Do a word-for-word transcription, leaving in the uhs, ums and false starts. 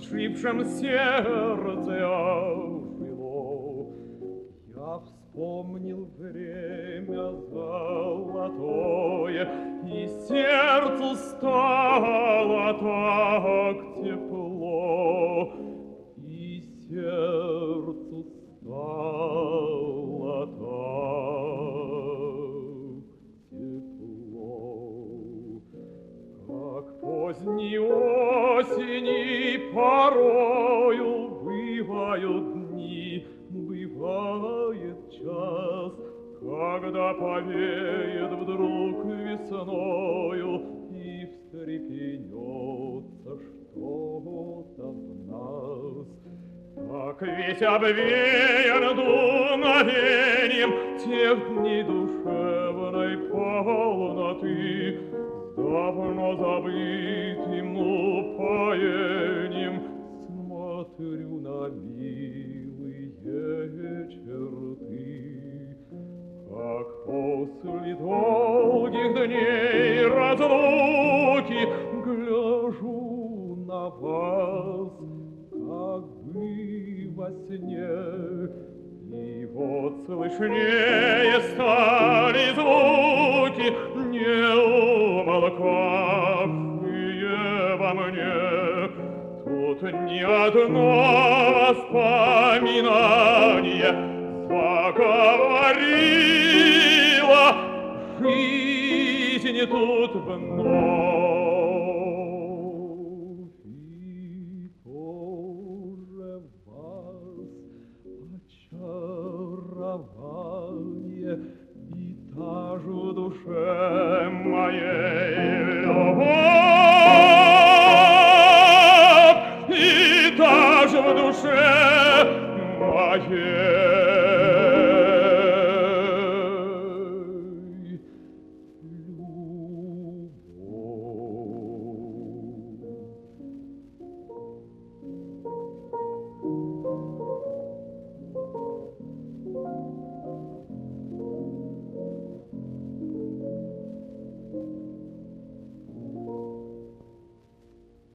отшибшем сердце ожило. Я вспомнил время золотое, и сердцу стало так тепло, и сердцу стало так тепло. Как поздней осени порою бывают дни, бывает час, когда повеет вдруг весною и встрепенется что-то в нас. Так весь обвеян дуновением тех дней душевной полноты, с давно забытым упоением смотрю на милые черты. Как после долгих дней разлуки гляжу на вас, как бы во сне, и вот слышнее стали звуки, не умолкавшие во мне. Тут ни одно воспоминание заговорила, жизнь тут вновь. И тоже вас очарование, и та же в душе моей любовь, и та же в душе моей